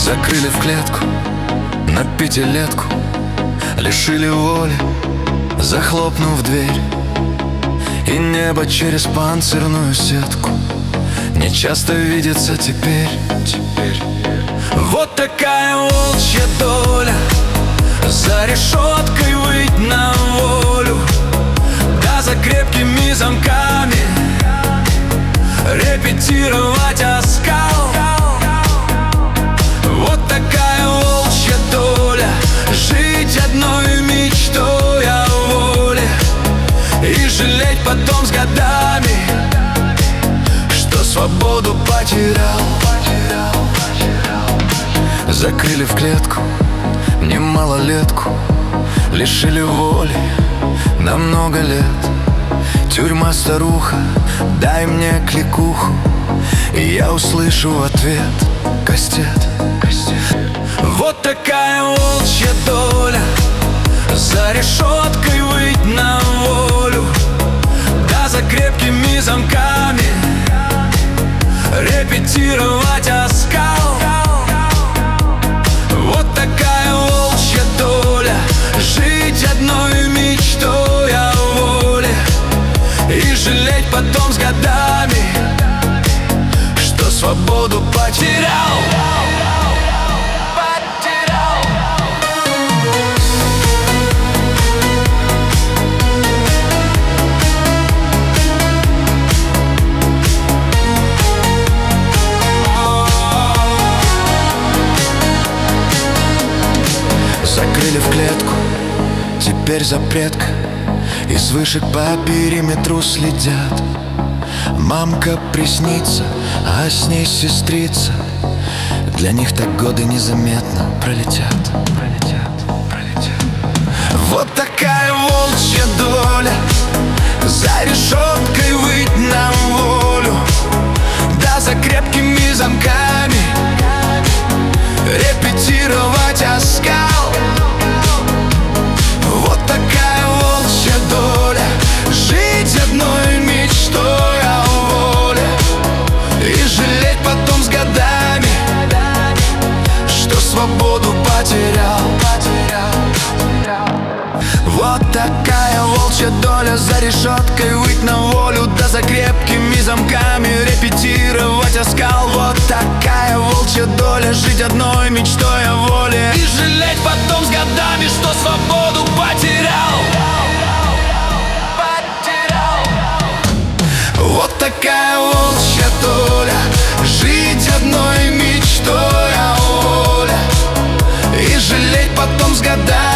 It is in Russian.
Закрыли в клетку на пятилетку, лишили воли, захлопнув дверь. И небо через панцирную сетку не часто видится теперь. Вот такая волчья доля, за решеткой выйти на волю, да за крепкими замками репетировать оскал. Вот такая волчья доля, жить одной мечтой о воле и жалеть потом с годами, что свободу потерял. Закрыли в клетку мне малолетку, лишили воли на много лет. Тюрьма, старуха, дай мне кликуху, и я услышу в ответ: кастет. Вот такая волчья доля, за решеткой выйти на волю, да за крепкими замками репетировать оскал. Вот такая волчья доля, жить одной мечтой о воле и жалеть потом с годами, что свободу потерял. Закрыли в клетку, теперь запретка, из вышек по периметру следят. Мамка приснится, а с ней сестрица, для них так годы незаметно пролетят. Вот такая волчья доля, за решеткой выйти на волю, да за крепкими замками репетировать оскал. Вот такая волчья доля, жить одной мечтой о воле и жалеть потом с годами, что свободу потерял. Вот такая волчья доля, за решеткой выйти на волю, да за крепкими замками репетировать оскал. Вот такая волчья доля, жить одной мечтой о воле и жалеть потом с годами, что свободу потерял. Вот такая волчья доля, жить одной мечтой о воле и жалеть потом с годами,